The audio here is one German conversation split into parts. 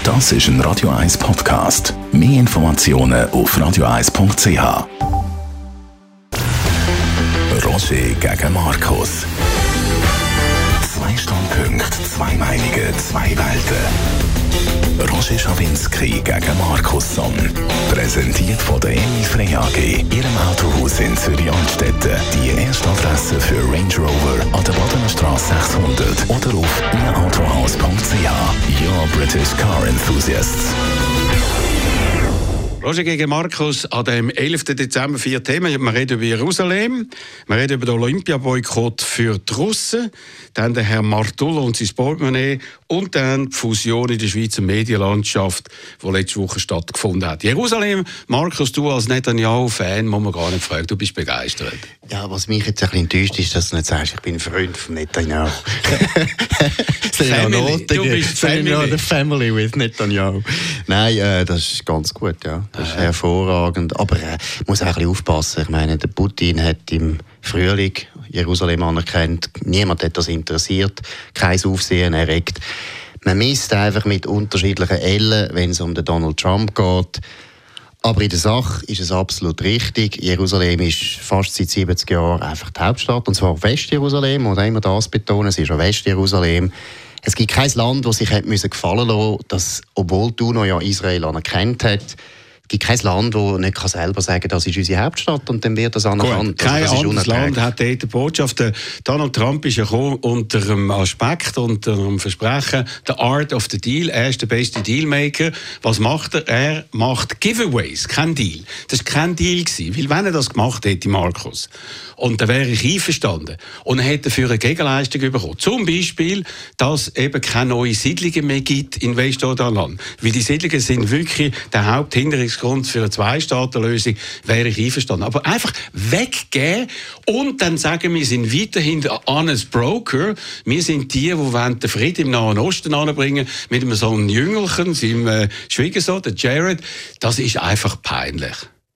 Das ist ein Radio 1 Podcast. Mehr Informationen auf radio1.ch. Roger gegen Markus. 2 Standpunkte, 2 Meinungen, 2 Welten. Roger Schawinski gegen Markus Somm. Präsentiert von der Emil Frey AG, Ihrem Autohaus in Zürich-Altstetten. Die erste Adresse für Range Rover an der Badener Straße 600 oder auf ihrautohaus.ch. Your British Car Enthusiasts. Roger gegen Markus an dem 11. Dezember 4 Themen. Wir reden über Jerusalem, wir reden über den Olympiaboykott für die Russen, dann der Herr Martullo und sein Portemonnaie und dann die Fusion in der Schweizer Medienlandschaft, die letzte Woche stattgefunden hat. Jerusalem, Markus, du als Netanyahu-Fan, muss man gar nicht fragen, du bist begeistert. Ja, was mich jetzt ein bisschen enttäuscht ist, dass du nicht sagst, ich bin ein Freund von Netanyahu. Family. The Family with Netanyahu. Nein, das ist ganz gut, ja. Das ist hervorragend. Aber ich muss auch ein bisschen aufpassen. Ich meine, der Putin hat im Frühling Jerusalem anerkannt. Niemand hat das interessiert. Kein Aufsehen erregt. Man misst einfach mit unterschiedlichen Ellen, wenn es um den Donald Trump geht. Aber in der Sache ist es absolut richtig. Jerusalem ist fast seit 70 Jahren einfach die Hauptstadt. Und zwar West-Jerusalem. Und immer das betonen, es ist auch West-Jerusalem. Es gibt kein Land, das sich hätte gefallen lassen müssen, dass, obwohl die UNO ja Israel anerkannt hat, es gibt kein Land, das nicht selber sagen kann, das ist unsere Hauptstadt und dann wird das anerkannt. Kein anderes Land hat dort die Botschaft. Donald Trump ist ja unter dem Aspekt, unter dem Versprechen, the art of the deal. Er ist der beste Dealmaker. Was macht er? Er macht Giveaways, kein Deal. Das war kein Deal gewesen, weil wenn er das gemacht hätte, Markus, und dann wäre ich einverstanden und er hätte dafür eine Gegenleistung bekommen. Zum Beispiel, dass es eben keine neuen Siedlungen mehr gibt in Westjordanland. Weil die Siedlungen sind wirklich der Haupthinderungsgrund für eine Zwei-Staaten-Lösung, wäre ich einverstanden. Aber einfach weggeben und dann sagen, wir sind weiterhin der honest broker. Wir sind die den Frieden im Nahen Osten anbringen mit einem so einem Jüngelchen, seinem Schwiegersohn, der Jared. Das ist einfach peinlich.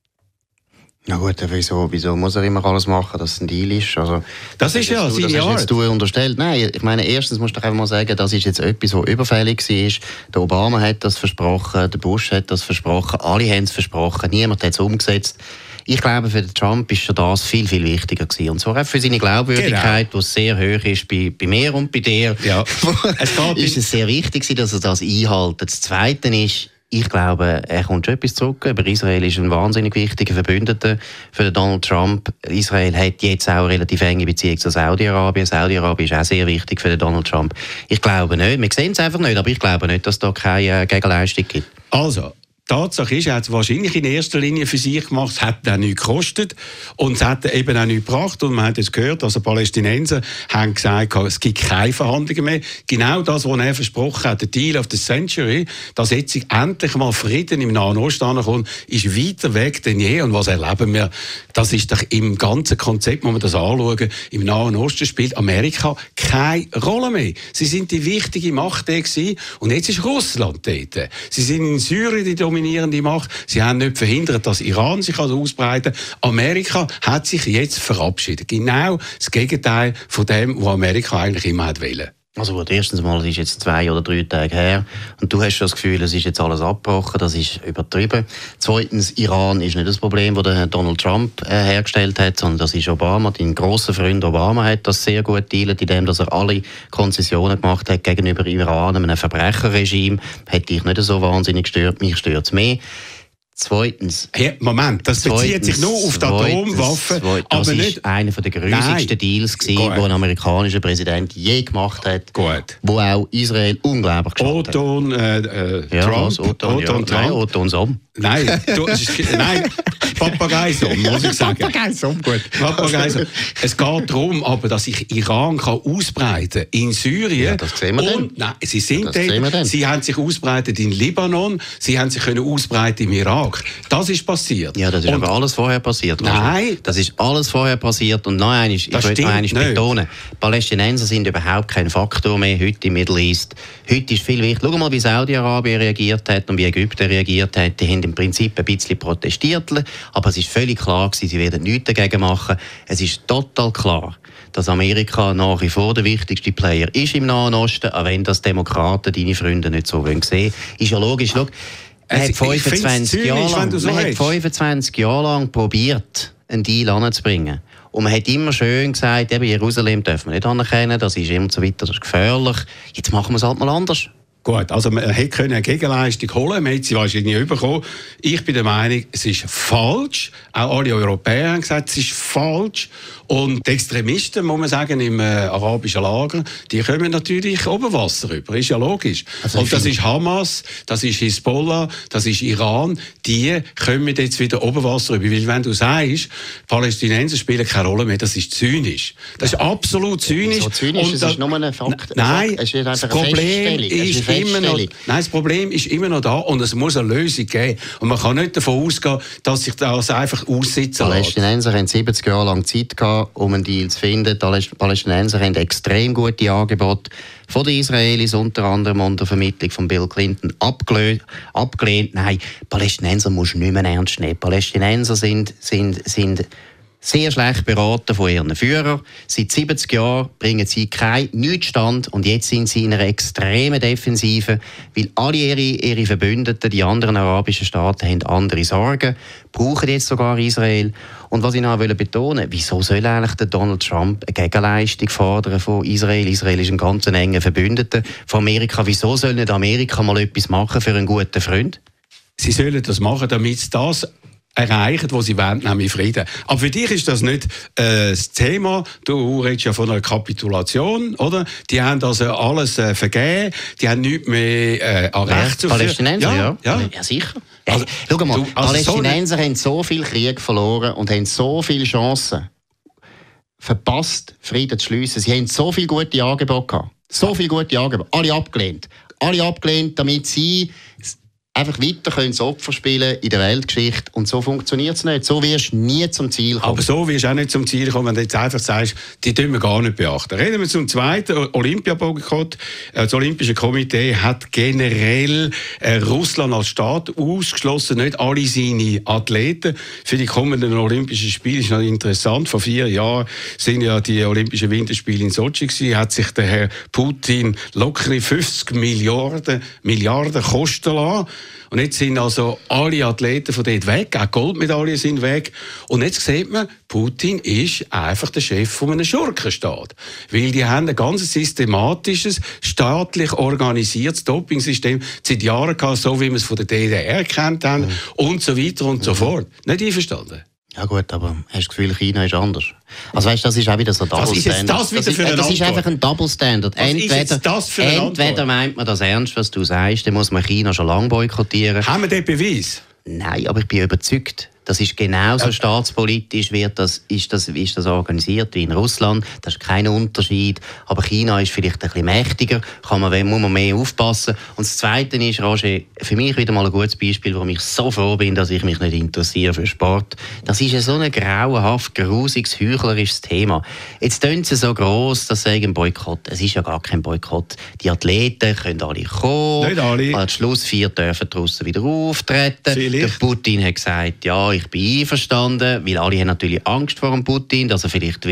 Na gut, wieso muss er immer alles machen, dass es ein Deal ist? Also, das ist ja seine Art. Jetzt du unterstellt. Nein, ich meine, erstens musst du doch einfach mal sagen, das ist jetzt etwas, was überfällig war. Der Obama hat das versprochen, der Bush hat das versprochen, alle haben es versprochen, niemand hat es umgesetzt. Ich glaube, für den Trump ist schon das viel, viel wichtiger gewesen. Und zwar auch für seine Glaubwürdigkeit, die sehr hoch ist bei mir und bei dir. Ja. Ist es sehr wichtig, dass er das einhält. Das Zweite ist, ich glaube, er kommt schon etwas zurück. Aber Israel ist ein wahnsinnig wichtiger Verbündeter für Donald Trump. Israel hat jetzt auch eine relativ enge Beziehung zu Saudi-Arabien. Saudi-Arabien ist auch sehr wichtig für Donald Trump. Ich glaube nicht, wir sehen es einfach nicht, aber ich glaube nicht, dass es da keine Gegenleistung gibt. Also, Tatsache ist, er hat es wahrscheinlich in erster Linie für sich gemacht, es hat auch nichts gekostet und es hat eben auch nichts gebracht. Und man hat jetzt gehört, also die Palästinenser haben gesagt, es gibt keine Verhandlungen mehr. Genau das, was er versprochen hat, der Deal of the Century, dass jetzt endlich mal Frieden im Nahen Osten ankommt, ist weiter weg denn je. Und was erleben wir? Das ist doch im ganzen Konzept, muss man das anschauen, im Nahen Osten spielt Amerika keine Rolle mehr. Sie sind die wichtige Macht gewesen und jetzt ist Russland dort. Sie sind in Syrien die dominierende Macht. Sie haben nicht verhindert, dass Iran sich ausbreiten kann. Amerika hat sich jetzt verabschiedet. Genau das Gegenteil von dem, was Amerika eigentlich immer wollte. Also gut, erstens mal, es ist jetzt 2 oder 3 Tage her und du hast schon das Gefühl, es ist jetzt alles abgebrochen, das ist übertrieben. Zweitens, Iran ist nicht das Problem, das der Donald Trump hergestellt hat, sondern das ist Obama. Dein grosser Freund Obama hat das sehr gut dealt, indem er alle Konzessionen gemacht hat gegenüber Iran, einem Verbrecherregime. Hat dich nicht so wahnsinnig gestört, mich stört es mehr. Zweitens. Hey, Moment, das bezieht sich nur auf die Atomwaffen. Das war einer der grussigsten Deals, die ein amerikanischer Präsident je gemacht hat. Wo auch Israel unglaublich geschadet hat. Oton Somm. Nein, Papageisom, muss ich sagen. Papageisom, gut. Papageisom. Es geht darum, aber, dass sich Iran ausbreiten kann in Syrien. Ja, das sehen wir dann. Nein, sie sind dort. Sie haben sich ausbreitet in Libanon. Sie haben sich ausbreiten im Irak. Das ist passiert. Ja, das ist aber alles vorher passiert. Nein. Das ist alles vorher passiert. Und noch einmal, ich möchte noch einmal betonen, Palästinenser sind überhaupt kein Faktor mehr heute im Middle East. Heute ist viel wichtiger. Schau mal, wie Saudi-Arabien reagiert hat und wie Ägypten reagiert hat. Die haben im Prinzip ein bisschen protestiert, Aber es ist völlig klar gewesen, sie werden nichts dagegen machen. Es ist total klar, dass Amerika nach wie vor der wichtigste Player ist im Nahen Osten, auch wenn das Demokraten, deine Freunde, nicht so sehen wollen. Ist ja logisch. Schau, man hat 25 Jahre lang probiert, einen Deal anzubringen. Und man hat immer schön gesagt, eben Jerusalem dürfen wir nicht anerkennen, das ist immer so weiter, das ist gefährlich. Jetzt machen wir es halt mal anders. Gut, also man hätte eine Gegenleistung holen, man hätte sie wahrscheinlich bekommen. Ich bin der Meinung, es ist falsch. Auch alle Europäer haben gesagt, es ist falsch. Und die Extremisten, muss man sagen, im arabischen Lager, die kommen natürlich Oberwasser rüber. Ist ja logisch. Also und das ist Hamas, das ist Hisbollah, das ist Iran. Die kommen jetzt wieder Oberwasser rüber. Weil wenn du sagst, Palästinenser spielen keine Rolle mehr, das ist zynisch. Das ist absolut zynisch. So zynisch, und das ist nur ein Fakt. Nein, das Problem ist immer noch da und es muss eine Lösung geben. Und man kann nicht davon ausgehen, dass sich das einfach aussitzen lässt. Die Palästinenser haben 70 Jahre lang Zeit gehabt, um einen Deal zu finden. Die Palästinenser haben extrem gute Angebote von den Israelis, unter anderem unter Vermittlung von Bill Clinton, abgelehnt. Nein, Palästinenser musst du nicht mehr ernst nehmen. Palästinenser sind sehr schlecht beraten von ihren Führern. Seit 70 Jahren bringen sie nichts stand und jetzt sind sie in einer extremen Defensive, weil alle ihre Verbündeten, die anderen arabischen Staaten, haben andere Sorgen, brauchen jetzt sogar Israel. Und was ich noch betonen will, wieso soll eigentlich der Donald Trump eine Gegenleistung fordern von Israel? Israel ist ein ganz enger Verbündeter von Amerika. Wieso soll nicht Amerika mal etwas machen für einen guten Freund? Sie sollen das machen, damit sie das erreichen, was sie wollen, nämlich Frieden. Aber für dich ist das nicht das Thema. Du redest ja von einer Kapitulation, oder? Die haben also alles vergeben, die haben nichts mehr an Recht zu Palästinenser, ja, sicher. Also, schau mal, Palästinenser haben so viel Krieg verloren und haben so viele Chancen verpasst, Frieden zu schliessen. Sie haben so viele gute Angebote gehabt. So viele gute Angebote. Alle abgelehnt. Damit sie einfach weiter können das Opfer spielen in der Weltgeschichte. Und so funktioniert es nicht. So wirst du nie zum Ziel kommen. Aber so wirst du auch nicht zum Ziel kommen, wenn du jetzt einfach sagst, die tun wir gar nicht beachten. Reden wir zum zweiten Olympiaboykott. Das Olympische Komitee hat generell Russland als Staat ausgeschlossen, nicht alle seine Athleten. Für die kommenden Olympischen Spiele ist noch interessant. Vor 4 Jahren sind ja die Olympischen Winterspiele in Sochi gewesen. Hat sich der Herr Putin lockere 50 Milliarden kosten lassen. Und jetzt sind also alle Athleten von dort weg, auch Goldmedaillen sind weg. Und jetzt sieht man, Putin ist einfach der Chef von einem Schurkenstaat. Weil die haben ein ganz systematisches, staatlich organisiertes Dopingsystem seit Jahren gehabt, so wie wir es von der DDR kennt haben, und so weiter und so fort. Nicht einverstanden? Ja gut, aber hast du das Gefühl, China ist anders? Also weißt, das ist auch wieder so ein Double Standard. Das ist einfach ein Double Standard. Entweder meint man das ernst, was du sagst, dann muss man China schon lange boykottieren. Haben wir den Beweis? Nein, aber ich bin überzeugt, das ist genauso staatspolitisch, ist das organisiert wie in Russland. Das ist kein Unterschied. Aber China ist vielleicht ein bisschen mächtiger, muss man mehr aufpassen. Und das Zweite ist, Roger, für mich wieder mal ein gutes Beispiel, warum ich so froh bin, dass ich mich nicht interessiere für Sport. Das ist so ein grauenhaft, grusiges, heuchlerisches Thema. Jetzt tun sie so gross, dass sie ein Boykott. Es ist ja gar kein Boykott. Die Athleten können alle kommen. Nicht alle. Am Schluss 4 dürfen draussen wieder auftreten. Vielleicht. Der Putin hat gesagt, ja, ich bin einverstanden, weil alle haben natürlich Angst vor dem Putin, dass er vielleicht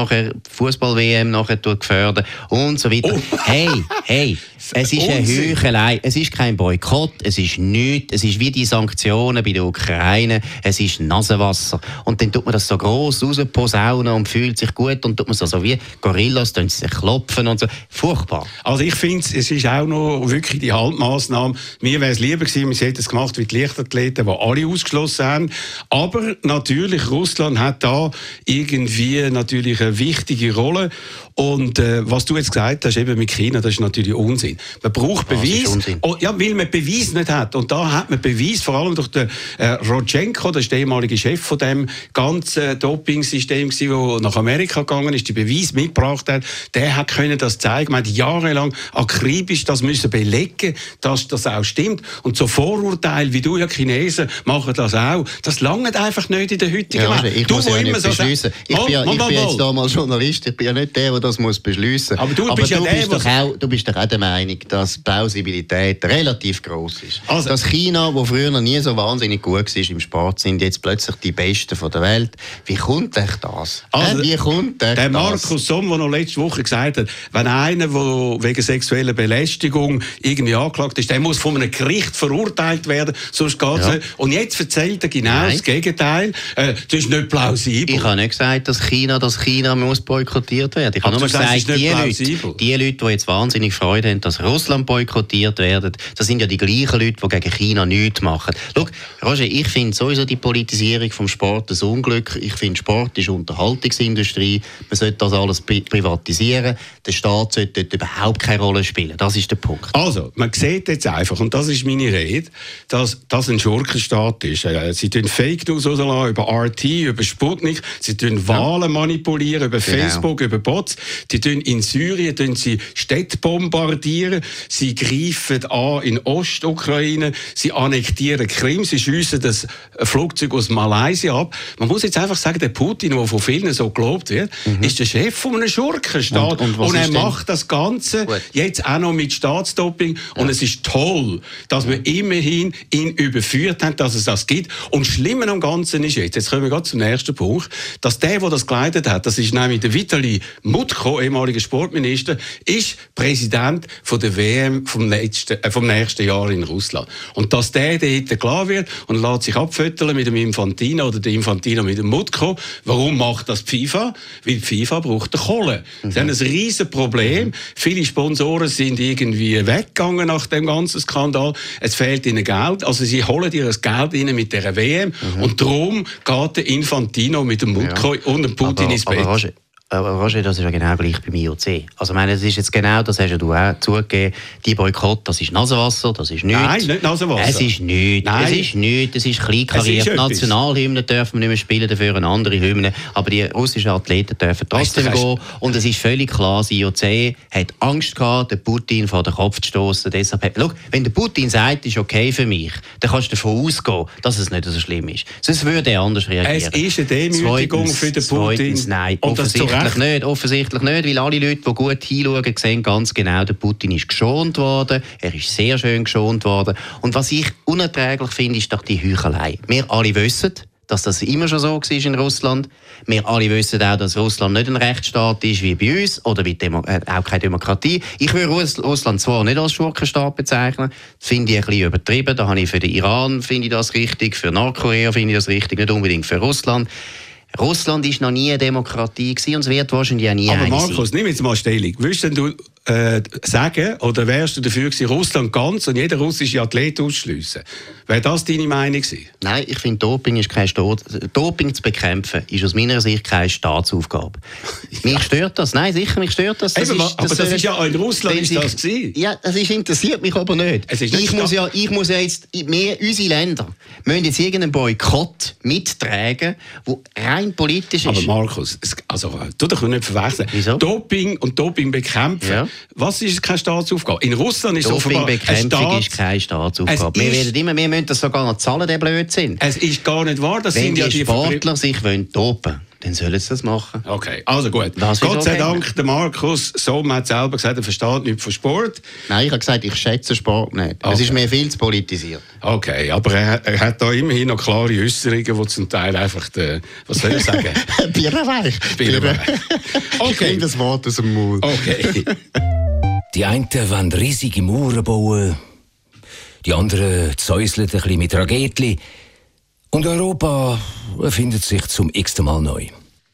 Fußball-WM nachher gefördert und so weiter. Oh. Hey, es ist eine Heuchelei, es ist kein Boykott, es ist nichts, es ist wie die Sanktionen bei der Ukraine, es ist Nasenwasser. Und dann tut man das so gross rausposaunen und fühlt sich gut und tut man so wie Gorillas, tun sie sich klopfen und so. Furchtbar. Also ich finde, es ist auch noch wirklich die Halbmaßnahme. Mir wäre es lieber gewesen, wir hätten es gemacht wie die Leichtathleten, die alle ausgeschlossen haben. Aber natürlich, Russland hat da irgendwie natürlich eine wichtige Rolle. Und was du jetzt gesagt hast, eben mit China, das ist natürlich Unsinn. Man braucht Beweis, weil man Beweis nicht hat. Und da hat man Beweis, vor allem durch den Rodchenko, das ist der ehemalige Chef von dem ganzen Doping-System, der nach Amerika gegangen ist, die Beweis mitgebracht hat. Der hat können das zeigen. Man hat jahrelang akribisch das müssen belegen, dass das auch stimmt. Und so Vorurteile, wie du ja Chinesen machen das auch. Das langt einfach nicht in der heutigen Welt. Ich muss ja nicht beschliessen. Ich bin jetzt da mal Journalist. Ich bin ja nicht der das muss beschliessen. Aber du bist doch auch der Meinung, dass die Plausibilität relativ gross ist. Also, dass China, wo früher noch nie so wahnsinnig gut war im Sport, sind jetzt plötzlich die Besten von der Welt. Wie kommt echt das? Wie kommt echt der Markus Somm, der noch letzte Woche gesagt hat, wenn einer, der wegen sexueller Belästigung irgendwie angeklagt ist, der muss von einem Gericht verurteilt werden, sonst geht's nicht. Und jetzt erzählt er genau das Gegenteil. Das ist nicht plausibel. Ich habe nicht gesagt, dass China muss boykottiert werden. Ich habe nur gesagt, die Leute, die jetzt wahnsinnig Freude haben, dass Russland boykottiert werden, das sind ja die gleichen Leute, die gegen China nichts machen. Schau, Roger, ich finde sowieso die Politisierung vom Sport ein Unglück. Ich finde, Sport ist Unterhaltungsindustrie. Man sollte das alles privatisieren. Der Staat sollte dort überhaupt keine Rolle spielen. Das ist der Punkt. Also, man sieht jetzt einfach, und das ist meine Rede, dass das ein Schurkenstaat ist. Sie tun Fake News rauslassen über RT, über Sputnik. Sie tun Wahlen manipulieren über Facebook, über Bots. Die tun in Syrien sie Städte bombardieren. Sie greifen an in Ostukraine. Sie annektieren Krim. Sie schiessen das Flugzeug aus Malaysia ab. Man muss jetzt einfach sagen, der Putin, der von vielen so gelobt wird, ist der Chef von einem Schurkenstaat. Und er macht das Ganze jetzt auch noch mit Staatsdoping. Ja. Und es ist toll, dass wir immerhin ihn überführt haben, dass es das gibt. Und schlimmer am Ganzen ist jetzt kommen wir gerade zum nächsten Punkt, dass der das geleitet hat, das ist nämlich der Vitali Mutko, ehemaliger Sportminister, ist Präsident von der WM vom nächsten Jahr in Russland. Und dass der dort klar wird und lässt sich abfütteln mit dem Infantino oder der Infantino mit dem Mutko. Warum macht das die FIFA? Weil die FIFA braucht die Kohle. Sie haben ein riesen Problem. Viele Sponsoren sind irgendwie weggegangen nach dem ganzen Skandal. Es fehlt ihnen Geld. Also sie holen ihr das Geld rein mit dieser WM. Und darum geht der Infantino mit dem Mutko und dem Putin ins Bett. Aber Roger, das ist ja genau gleich beim IOC. Also, ich meine, das ist jetzt genau, das hast ja du auch zugegeben, die Boykott, das ist Nasenwasser, das ist nichts. Nein, nicht Nasenwasser. Es ist nichts. Es ist nichts, es ist kleinkariert. Nationalhymnen dürfen wir nicht mehr spielen, dafür eine andere Hymne. Aber die russischen Athleten dürfen trotzdem gehen. Und es ist völlig klar, das IOC hat Angst gehabt, den Putin vor den Kopf zu stoßen. Deshalb, schau, wenn der Putin sagt, es ist okay für mich, dann kannst du davon ausgehen, dass es nicht so schlimm ist. Sonst würde er anders reagieren. Es ist eine Demütigung für den Putin. Zweitens, nein, offensichtlich nicht, weil alle Leute, die gut hinschauen, sehen ganz genau, der Putin ist geschont worden, er ist sehr schön geschont worden. Und was ich unerträglich finde, ist doch die Heuchelei. Wir alle wissen, dass das immer schon so war in Russland. Wir alle wissen auch, dass Russland nicht ein Rechtsstaat ist wie bei uns oder wie auch keine Demokratie. Ich würde Russland zwar nicht als Schurkenstaat bezeichnen, das finde ich ein bisschen übertrieben. Da habe ich für den Iran finde ich das richtig, für Nordkorea finde ich das richtig, nicht unbedingt für Russland. Russland war noch nie eine Demokratie gewesen und es wird wahrscheinlich auch nie eine sein. Aber Markus, nimm jetzt mal Stellung. Würdest du sagen, oder wärst du dafür gewesen, Russland ganz und jeder russische Athlet ausschliessen? Wäre das deine Meinung gewesen? Nein, ich finde, Doping zu bekämpfen ist aus meiner Sicht keine Staatsaufgabe. Mich stört das. Nein, sicher, mich stört das. Aber das ist ja in Russland ist das gewesen. Ja, das interessiert mich aber nicht. Ich muss ja jetzt, unsere Länder müssen jetzt irgendeinen Boykott mittragen, der rein politisch ist. Aber Markus, tu doch nicht verwechseln. Wieso? Doping und Doping bekämpfen. Ja. Was ist keine Staatsaufgabe? In Russland ist es offenbar Dopingbekämpfung ist keine Staatsaufgabe. Wir müssen das sogar noch zahlen, der Blödsinn. Es ist gar nicht wahr. Wenn die Sportler sich dopen wollen, dann sollen sie das machen. Okay, also gut. Gott sei Dank, der Markus Somm hat selber gesagt, er versteht nichts von Sport. Nein, ich habe gesagt, ich schätze Sport nicht. Okay. Es ist mir viel zu politisiert. Okay, aber er hat da immerhin noch klare Äußerungen, die zum Teil einfach, was soll ich sagen? Birrenweich. Okay. Ich kriege das Wort aus dem Mund. Okay. Die einen wollen riesige Mauern bauen, die anderen säuseln ein bisschen mit Raketli. Und Europa erfindet sich zum x-ten Mal neu.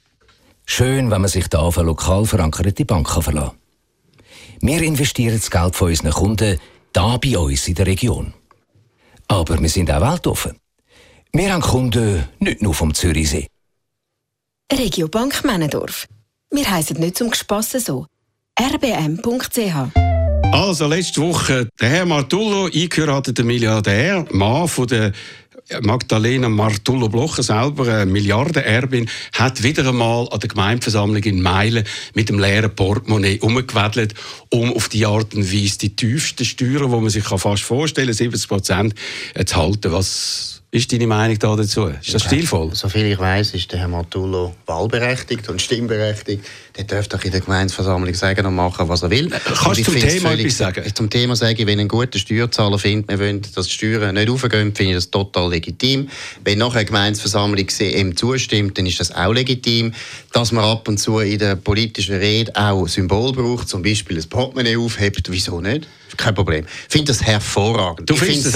Schön, wenn man sich da auf eine lokal verankerte Bank verlassen kann. Wir investieren das Geld von unseren Kunden da bei uns in der Region. Aber wir sind auch weltoffen. Wir haben Kunden nicht nur vom Zürichsee. Regiobank Männendorf. Wir heissen nicht zum Gespassen so. rbm.ch. Also, letzte Woche der Herr Martullo, eingeheirateter Milliardär, Mann von der Magdalena Martullo-Blocher, selber eine Milliardenerbin, hat wieder einmal an der Gemeindeversammlung in Meilen mit dem leeren Portemonnaie umgewedelt, um auf die Art und Weise die tiefsten Steuern, die man sich fast vorstellen kann, 70%, zu halten. Was ist deine Meinung dazu? Ist das stilvoll? Soviel ich weiss, ist der Herr Martullo wahlberechtigt und stimmberechtigt. Der darf doch in der Gemeindeversammlung sagen und machen, was er will. Kannst du zum Thema etwas sagen? Zum Thema sage ich, wenn ein guter Steuerzahler findet, wir wollen, dass die Steuern nicht raufgehen, finde ich das total legitim. Wenn nachher eine Gemeindeversammlung ihm zustimmt, dann ist das auch legitim. Dass man ab und zu in der politischen Rede auch Symbol braucht, zum Beispiel ein Portemonnaie aufhebt, wieso nicht? Kein Problem. Ich finde das hervorragend. Ich finde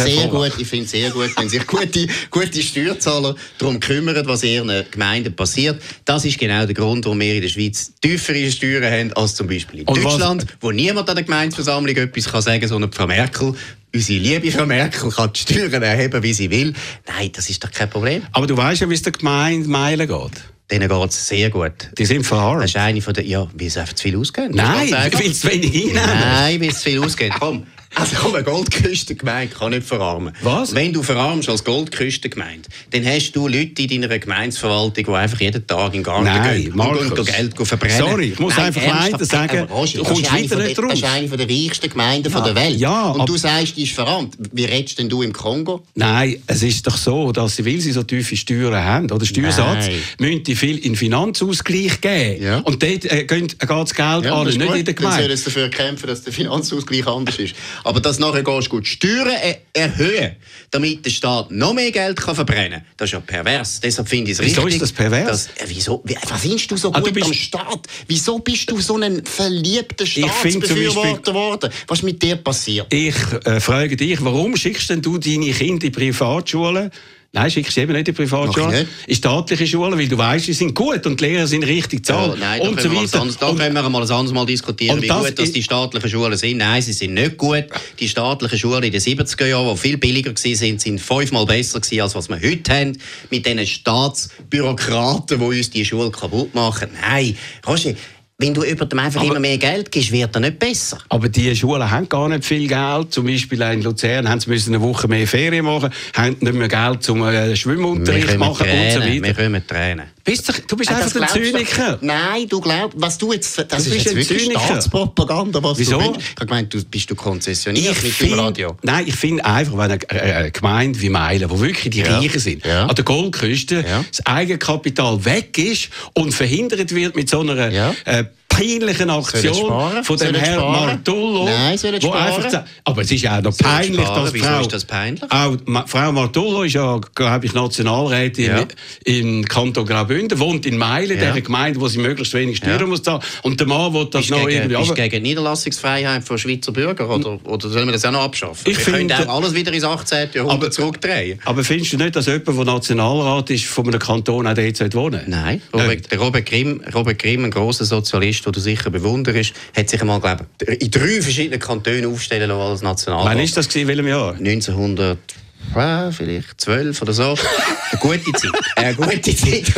es sehr gut, wenn sich gute Steuerzahler darum kümmern, was in ihren Gemeinden passiert. Das ist genau der Grund, warum wir in der Schweiz tiefere Steuern haben als zum Beispiel in Deutschland, wo niemand an der Gemeindeversammlung etwas kann sagen kann, sondern Frau Merkel. Unsere liebe Frau Merkel kann die Steuern erheben, wie sie will. Nein, das ist doch kein Problem. Aber du weißt ja, wie es der Gemeinde Meilen geht. Denen geht es sehr gut. Die sind verarmt. Das ist eine von der... Ja, weil es einfach zu viel ausgeht. Nein, weil es zu wenig einnehmen. Nein, weil es zu viel ausgeht. Komm, eine Goldküstengemeinde kann nicht verarmen. Was? Wenn du verarmst als Goldküstengemeinde, dann hast du Leute in deiner Gemeindeverwaltung, die einfach jeden Tag in den Garten gehen und Geld verbrennen. Sorry, ich muss einfach leider sagen, du kommst weiter nicht raus. Das ist eine der reichsten Gemeinden der Welt. Ja, und du sagst, die ist verarmt. Wie redest denn du im Kongo? Nein, es ist doch so, dass sie, weil sie so tiefe Steuern haben, oder Steuersatz, müssen die viel in Finanzausgleich geben. Ja. Und dort geht das Geld alle nicht in der Gemeinde. Dann soll es dafür kämpfen, dass der Finanzausgleich anders ist. Aber dass nachher gehst du Steuern erhöhen, damit der Staat noch mehr Geld kann verbrennen kann, das ist ja pervers. Deshalb finde ich es richtig. Wieso ist das pervers? Was findest du so gut am Staat? Wieso bist du so ein verliebter Staatsbefürworter geworden? Was ist mit dir passiert? Ich frage dich, warum schickst denn du deine Kinder in Privatschulen? Nein, schickst du eben nicht in die Privatschule. In staatliche Schulen, weil du weißt, sie sind gut und die Lehrer sind richtig zahlt. Nein, und so weiter. Da können wir mal ein anderes Mal diskutieren, wie gut dass die staatlichen Schulen sind. Nein, sie sind nicht gut. Die staatlichen Schulen in den 70er Jahren, die viel billiger waren, sind 5-mal besser gewesen, als was wir heute haben. Mit diesen Staatsbürokraten, die uns die Schule kaputt machen. Nein, Roger, wenn du über dem einfach immer mehr Geld gibst, wird er nicht besser. Aber die Schulen haben gar nicht viel Geld. Zum Beispiel in Luzern haben sie eine Woche mehr Ferien machen, haben nicht mehr Geld zum Schwimmunterricht machen und so weiter. Wir können Tränen. Du bist einfach ein Zyniker. Nein, du glaubst, was du jetzt... Das ist jetzt wirklich Zyniker. Staatspropaganda, was Wieso? du bist. Ich habe gemeint, bist du konzessioniert mit dem Radio? Nein, ich finde einfach, wenn eine Gemeinde wie Meilen, wo wirklich die Reichen sind, an der Goldküste, das Eigenkapital weg ist und verhindert wird mit so einer... peinlichen Aktion von dem Herrn Martullo. Nein, sollen sparen. Aber es ist ja auch noch peinlich, dass Wieso ist das peinlich? Auch Frau Martullo ist ja, glaube ich, Nationalrätin im Kanton Graubünden, wohnt in Meilen, der Gemeinde, wo sie möglichst wenig Steuern muss zahlen. Und der Mann will das noch irgendwie... Bist du gegen Niederlassungsfreiheit von Schweizer Bürgern? Oder sollen wir das auch noch abschaffen? Wir können auch alles wieder ins 18. Jahrhundert zurückdrehen. Aber findest du nicht, dass jemand, der Nationalrat ist, von einem Kanton auch dort wohnen sollte? Nein. Der Robert Grimm, ein grosser Sozialist, den du sicher bewunderst, hat sich einmal, glaube ich, in 3 verschiedenen Kantonen aufstellen lassen als Nationalrat. Wann war das? In welchem Jahr? 1900... vielleicht 12 oder so. Eine gute Zeit. Eine gute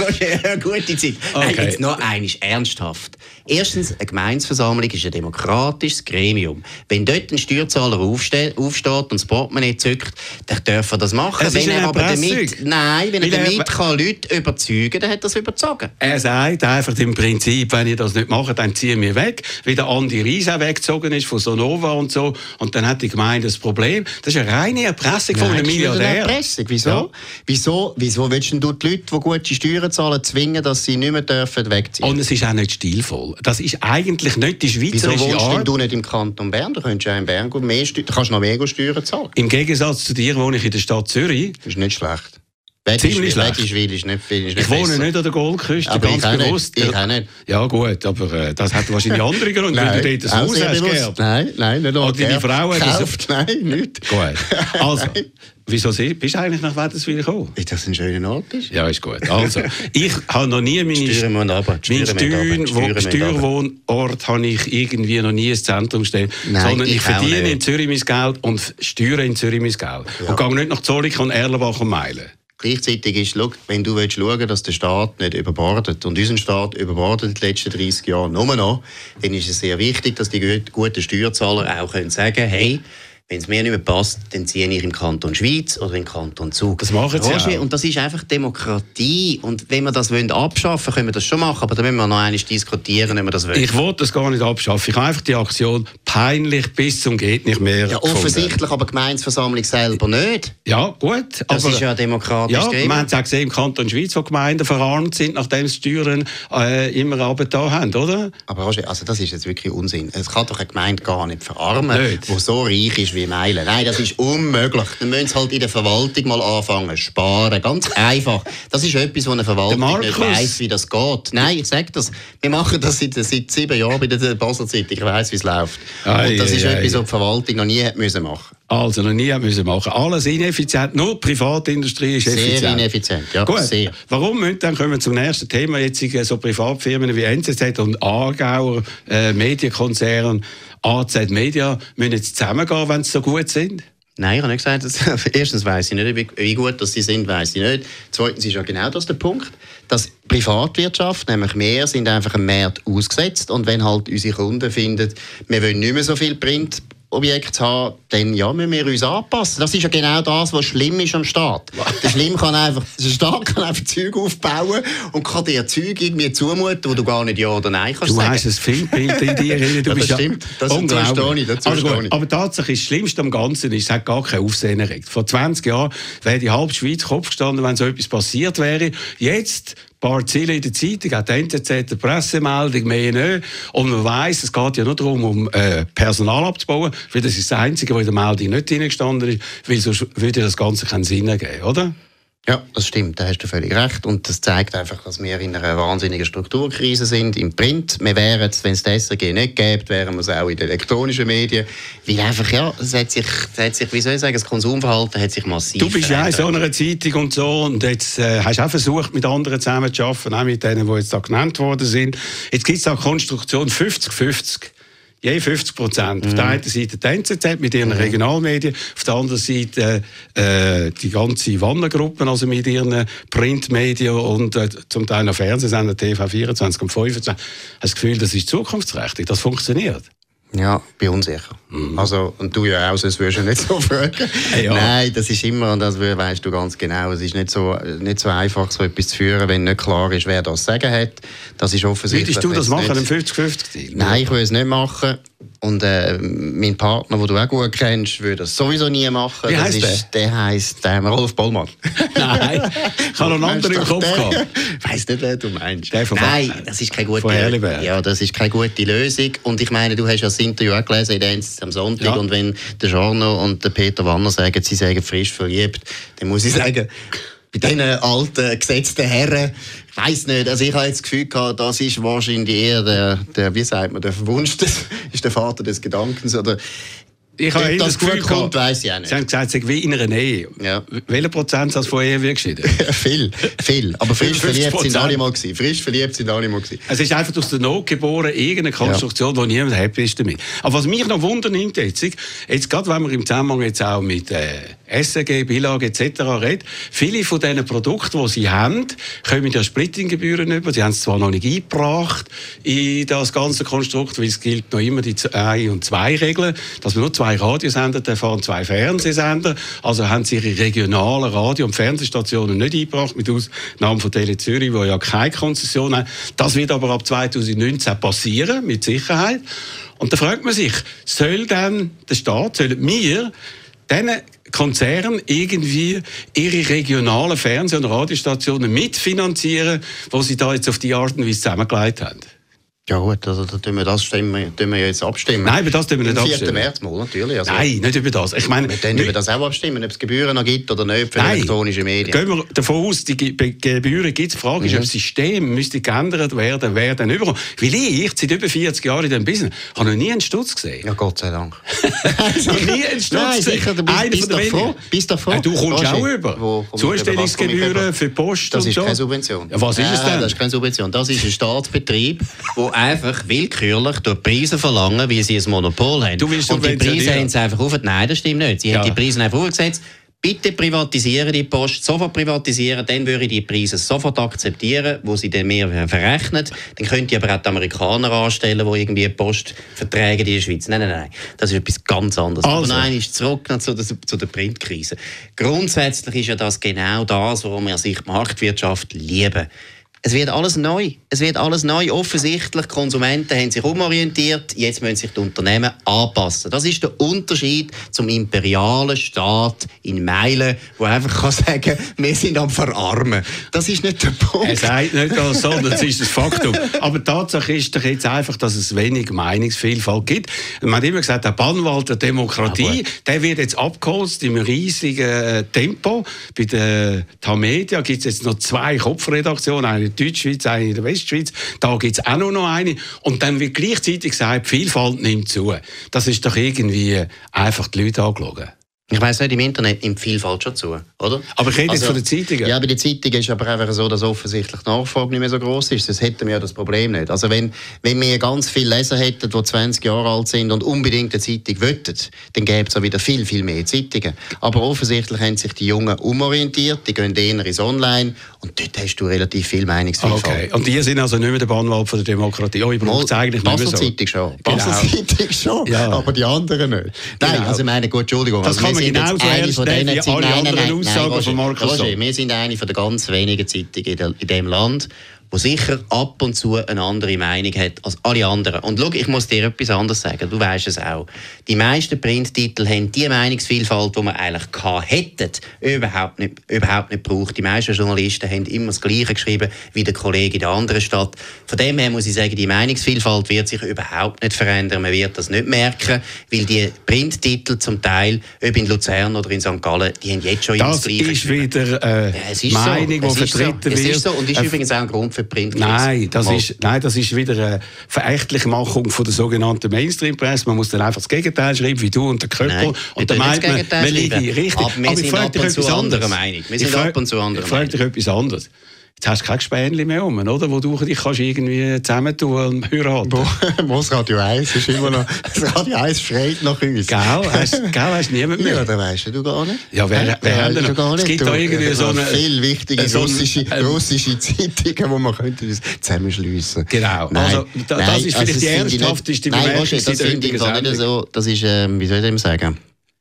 Zeit. Okay. Nein, jetzt noch einmal ernsthaft. Erstens, eine Gemeindeversammlung ist ein demokratisches Gremium. Wenn dort ein Steuerzahler aufsteht und das Portemonnaie zückt, dann darf er das machen. Wenn er damit kann Leute überzeugen kann, dann hat er das überzogen. Er sagt einfach im Prinzip, wenn ihr das nicht macht, dann ziehen wir weg. Wie der Andi Ries auch weggezogen ist von Sonova und so. Und dann hat die Gemeinde das Problem. Das ist eine reine Erpressung von einem Milliardär. Wieso? Ja. Wieso willst du die Leute, die gute Steuern zahlen, zwingen, dass sie nicht mehr wegziehen dürfen? Und es ist auch nicht stilvoll. Das ist eigentlich nicht die schweizerische Art. Wieso wohnst du nicht im Kanton Bern? Du könntest ja in Bern kannst noch mehr Steuern zahlen. Im Gegensatz zu dir wohne ich in der Stadt Zürich. Das ist nicht schlecht. Ziemlich schlecht. Ich wohne nicht an der Goldküste, aber ganz bewusst. Ich auch nicht. Ja gut, aber das hat wahrscheinlich andere Gründe, weil du dort ein Haus hast geerbt. Nein, nicht nur oder deine Frau gekauft. Nein, nicht. Gut. Also, wieso bist du eigentlich nach Wädenswil gekommen? Weil das ein schöner Ort ist. Ja, ist gut. Also, ich habe noch nie meinen Steuerwohnort habe ich irgendwie noch nie ins Zentrum gestellt. Nein, sondern ich verdiene in Zürich mein Geld und steuere in Zürich mein Geld. Ja. Und gehe nicht nach Zollikofen und Erlenbach und Meilen. Gleichzeitig ist, wenn du schauen willst, dass der Staat nicht überbordet, und unseren Staat überbordet in den letzten 30 Jahren nur noch, dann ist es sehr wichtig, dass die guten Steuerzahler auch sagen können, hey, wenn es mir nicht mehr passt, dann ziehe ich im Kanton Schweiz oder im Kanton Zug. Das machen sie ja auch. Und das ist einfach Demokratie. Und wenn wir das abschaffen wollen, können wir das schon machen. Aber da müssen wir noch einmal diskutieren, ob wir das wollen. Ich will das gar nicht abschaffen. Ich habe einfach die Aktion peinlich bis zum geht nicht mehr ja, offensichtlich, aber die Gemeindeversammlung selber nicht. Ja, gut. Das ist ja demokratisch. Ja, wir haben es auch gesehen im Kanton Schweiz, wo Gemeinden verarmt sind, nachdem sie die Steuern immer runtergetan haben, oder? Aber Roger, also das ist jetzt wirklich Unsinn. Es kann doch eine Gemeinde gar nicht verarmen, die so reich ist wie Meilen. Nein, das ist unmöglich. Dann müssen sie halt in der Verwaltung mal anfangen, sparen. Ganz einfach. Das ist etwas, wo eine Verwaltung nicht weiss, wie das geht. Nein, ich sage das. Wir machen das seit 7 Jahren bei der Basler Zeitung. Ich weiss, wie es läuft. Und das ist etwas, was die Verwaltung noch nie machen musste. Also noch nie müssen machen. Alles ineffizient. Nur die Privatindustrie ist effizient. Sehr ineffizient, ja. Gut. Sehr. Warum müssen dann, kommen wir zum nächsten Thema, jetzt so Privatfirmen wie NZZ und Aargauer Medienkonzern, AZ Media, müssen jetzt zusammengehen, wenn sie so gut sind? Nein, ich habe nicht gesagt, erstens weiss ich nicht, wie gut dass sie sind, weiss ich nicht. Zweitens ist ja genau das der Punkt, dass Privatwirtschaft, nämlich wir, sind einfach einem Markt ausgesetzt und wenn halt unsere Kunden finden, wir wollen nicht mehr so viel Printobjekte haben, dann ja, müssen wir uns anpassen. Das ist ja genau das, was schlimm ist am Staat. Der Staat kann einfach Zeug aufbauen und kann dir Zeug irgendwie zumuten, wo du gar nicht Ja oder Nein kannst sagen. Du hast ein Filmbild in dir. Du bist das stimmt. Das unglaublich. Also aber tatsächlich, das Schlimmste am Ganzen ist, es hat gar kein Aufsehen erregt. Vor 20 Jahren wäre die halbe Schweiz Kopf gestanden, wenn so etwas passiert wäre. Jetzt ein paar Ziele in der Zeitung, auch die NZZ, eine Pressemeldung, mehr nicht. Und man weiss, es geht ja nur darum, um Personal abzubauen, weil das ist das Einzige, was in der Meldung nicht reingestanden ist, weil sonst würde das Ganze keinen Sinn ergeben, oder? Ja, das stimmt, da hast du völlig recht. Und das zeigt einfach, dass wir in einer wahnsinnigen Strukturkrise sind im Print. Wir wären es, wenn es das SRG nicht gäbe, wären wir es auch in den elektronischen Medien. Weil einfach, ja, es hat sich, wie soll ich sagen, das Konsumverhalten hat sich massiv Du bist ja in so einer Zeitung und so und jetzt hast du auch versucht, mit anderen zusammen zu arbeiten, auch mit denen, die jetzt da genannt worden sind. Jetzt gibt es auch Konstruktion 50-50. Je 50%. Auf der einen Seite die NZZ mit ihren Regionalmedien, auf der anderen Seite die ganze Wannengruppe, also mit ihren Printmedien und zum Teil noch Fernsehsender, TV24 und 25. Ich habe das Gefühl, das ist zukunftsträchtig, das funktioniert. Ja, bin unsicher. Also, und du ja auch, sonst würdest du nicht so fragen. Ja. Nein, das ist immer, und das weißt du ganz genau, es ist nicht so einfach, so etwas zu führen, wenn nicht klar ist, wer das Sagen hat. Das ist offensichtlich. Würdest du das machen, im 50-50-Deal? Nein, ich will es nicht machen. Und mein Partner, den du auch gut kennst, würde das sowieso nie machen. Wie heisst der? Der heisst Rolf Bollmann. Nein, ich habe noch einen anderen im Kopf gehabt. Ich weiss nicht, wer du meinst. Nein, das ist keine gute Lösung. Und ich meine, du hast ja das Interview auch gelesen in der NZZ am Sonntag. Ja. Und wenn der Jarno und der Peter Wanner sagen, sie seien frisch verliebt, dann muss ich sagen, bei diesen alten, gesetzten Herren, ich weiss nicht, also ich habe jetzt das Gefühl gehabt, das ist wahrscheinlich eher der wie sagt man, der Verwunsch, ist der Vater des Gedankens, oder ich habe das gut kommt, weiss ich auch nicht. Sie haben gesagt, es sei wie in einer Ehe. Ja. Welcher Prozentsatz von Ehe wird geschieden? viel. Aber frisch verliebt sind alle mal gewesen. Es ist einfach aus der Not geboren, irgendeine Konstruktion, wo niemand happy ist damit. Aber was mich noch wundernimmt jetzt gerade wenn wir im Zusammenhang jetzt auch mit SRG, Billag etc. reden, viele von diesen Produkten, die sie haben, kommen ja Splittinggebühren über. Sie haben es zwar noch nicht eingebracht in das ganze Konstrukt, weil es gilt noch immer die 1 und 2 Regeln, dass man nur 2 Radiosender fahren, 2 Fernsehsender. Also haben sie ihre regionalen Radio- und Fernsehstationen nicht eingebracht, mit Ausnahme von Tele Zürich, die ja keine Konzession haben. Das wird aber ab 2019 passieren, mit Sicherheit. Und da fragt man sich, soll dann der Staat, sollen wir diesen Konzernen irgendwie ihre regionalen Fernseh- und Radiostationen mitfinanzieren, die sie da jetzt auf die Art und Weise zusammengelegt haben? Ja gut, also da tun wir jetzt abstimmen. Nein, über das tun wir nicht abstimmen. Am 4. März mal, natürlich. Also, nein, nicht über das. Ich meine, wir können über das auch abstimmen, ob es Gebühren noch gibt oder nicht für elektronische Medien. Gehen wir davon aus, die Gebühren gibt es. Die Frage ist, ob das System müsste geändert werden, wer dann überkommt. Weil ich seit über 40 Jahren in diesem Business habe noch nie einen Stutz gesehen. Ja, Gott sei Dank. noch nie einen Stutz gesehen. Sicher, du bist doch froh. Du kommst auch über. Zustellungsgebühren für Post das und so. Das ist keine Subvention. Ja, was ist es denn? Das ist keine Subvention. Das ist ein Staatsbetrieb, der einfach willkürlich durch Preise verlangen, wie sie ein Monopol haben. Du willst und die Preise haben sie einfach auf. Nein, das stimmt nicht. Sie haben die Preise einfach aufgesetzt. Bitte privatisieren die Post, sofort privatisieren, dann würde ich die Preise sofort akzeptieren, wo sie dann mehr verrechnen. Dann könnt ihr aber auch die Amerikaner anstellen, die irgendwie Postverträge in der Schweiz. Nein. Das ist etwas ganz anderes. Also. Aber nein, ist zurück zu der Printkrise. Grundsätzlich ist ja das genau das, warum wir sich die Marktwirtschaft lieben. Es wird alles neu. Offensichtlich, die Konsumenten haben sich umorientiert, jetzt müssen sich die Unternehmen anpassen. Das ist der Unterschied zum imperialen Staat in Meilen, der einfach kann sagen, wir sind am Verarmen. Das ist nicht der Punkt. Er sagt nicht das, sondern es ist das Faktum. Aber die Tatsache ist doch jetzt einfach, dass es wenig Meinungsvielfalt gibt. Man hat immer gesagt, der Bannwald der Demokratie, der wird jetzt abgeholzt im riesigen Tempo. Bei der Tamedia gibt es jetzt noch 2 Kopfredaktionen, eine in der Deutschschweiz, eine in der Westschweiz. Da gibt es auch noch eine. Und dann wird gleichzeitig gesagt, die Vielfalt nimmt zu. Das ist doch irgendwie einfach die Leute angeschaut. Ich weiss nicht, im Internet nimmt die Vielfalt schon zu, oder? Aber ich rede jetzt von den Zeitungen. Ja, bei den Zeitungen ist es aber einfach so, dass offensichtlich die Nachfrage nicht mehr so gross ist. Das hätten wir ja das Problem nicht. Also wenn wir ganz viele Leser hätten, die 20 Jahre alt sind und unbedingt eine Zeitung wollten, dann gäbe es auch wieder viel, viel mehr Zeitungen. Aber offensichtlich haben sich die Jungen umorientiert, die gehen eher ins Online und dort hast du relativ viel Meinungsvielfalt. Okay. Und die sind also nicht mehr der Bannwald von der Demokratie. Oh, ich brauche es eigentlich nicht mehr so. Zeitung schon. Genau. Basel-Zeitung schon, ja. Aber die anderen nicht. Nein, Genau. also meine, gut, Entschuldigung. Das kann man genauso ernst nehmen wie alle anderen Aussagen von Markus Somm. Wir sind eine von der ganz wenigen Zeitungen in diesem Land, die sicher ab und zu eine andere Meinung hat als alle anderen. Und schau, ich muss dir etwas anderes sagen, du weißt es auch. Die meisten Printtitel haben die Meinungsvielfalt, die wir eigentlich hätten, überhaupt nicht gebraucht. Die meisten Journalisten haben immer das Gleiche geschrieben wie der Kollege in der anderen Stadt. Von dem her muss ich sagen, die Meinungsvielfalt wird sich überhaupt nicht verändern. Man wird das nicht merken, weil die Printtitel zum Teil, ob in Luzern oder in St. Gallen, die haben jetzt schon immer das Gleiche geschrieben. Das ist wieder Meinung, die vertreten wird. Es ist so und ist übrigens auch ein Grund für Print. Nein, das ist wieder eine verächtliche Machung von der sogenannten Mainstream-Presse. Man muss dann einfach das Gegenteil schreiben, wie du und der Köppel. Und dann meint man liege richtig. Aber wir sind ab und zu anderer Meinung. Ich frage dich etwas anderes. Jetzt hast du kein Gespänli mehr um, oder? Wo du dich kannst irgendwie zusammentun und heiraten. Das Radio 1 ist immer noch... Das Radio 1 schreit nach uns. Gell? Hast niemand mehr? Ja, das weisst du gar nicht. Ja, wer hat denn noch? Es gibt da irgendwie so eine... Viel wichtige russische Zeitungen, wo man könnte zusammenschliessen. Genau. Also, das ist vielleicht die ernsthafteste Bemerkung. Das finde ich nicht so... Das ist, wie soll ich dem sagen...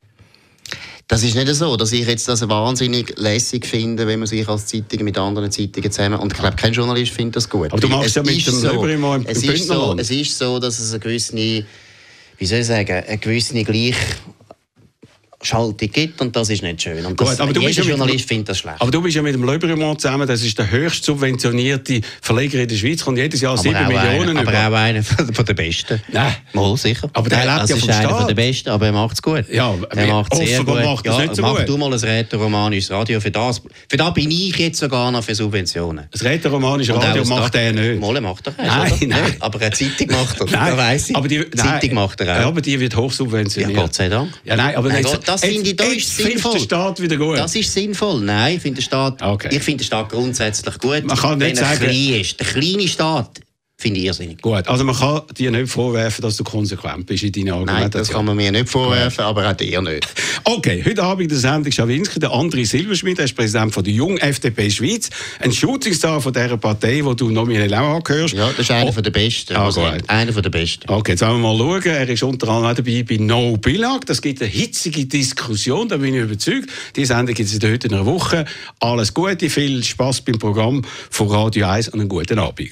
Das ist nicht so, dass ich jetzt das wahnsinnig lässig finde, wenn man sich als Zeitung mit anderen Zeitungen zusammen... Und ich glaube, kein Journalist findet das gut. Aber du machst ja mit dem Löber im Bündnerland. Es ist so, dass es eine gewisse, wie soll ich sagen, eine gewisse Gleichschaltung gibt und das ist nicht schön. Und das, aber jeder Journalist findet das schlecht. Aber du bist ja mit dem Löber zusammen, das ist der höchst subventionierte Verleger in der Schweiz, kommt jedes Jahr 7 Millionen über. Aber auch einer von den Besten. Nein. Mal sicher. Aber der lebt ja vom Staat. Ist einer von den Besten, aber er macht es gut. Ja, er macht es sehr gut. Macht das nicht so mach gut. du mal ein rätoromanisches Radio. Für das bin ich jetzt sogar noch für Subventionen. Das rätoromanische Radio macht er nicht. Mal macht er eins, Nein. Aber eine Zeitung macht er. Nein, weiss ich. Aber die Zeitung macht er auch. Ja, aber die wird hochsubventioniert. Ja, Gott sei Dank. Ja, nein, aber das finde ich, da ist sinnvoll. Der Staat wieder gut. Das ist sinnvoll. Nein, ich finde den Staat, grundsätzlich gut. Man kann nicht sagen, klein ist. Der kleine Staat finde ich irrsinnig. Gut, also man kann dir nicht vorwerfen, dass du konsequent bist in deiner Argumentation. Nein, das kann man mir nicht vorwerfen, aber auch dir nicht. Okay, heute Abend in der Sendung Schawinski, der André Silberschmidt, er ist Präsident von der Jungen FDP Schweiz, ein Shootingstar von dieser Partei, wo du nominell auch angehörst. Ja, das ist einer von der Besten. Einer von der Besten. Okay, jetzt wollen wir mal schauen. Er ist unter anderem auch dabei bei No Billag. Das gibt eine hitzige Diskussion, da bin ich überzeugt. Die Sendung gibt es heute in einer Woche. Alles Gute, viel Spass beim Programm von Radio 1 und einen guten Abend.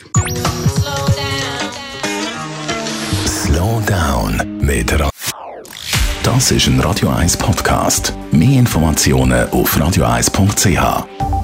Slow Down mit Das ist ein Radio 1 Podcast. Mehr Informationen auf radio1.ch.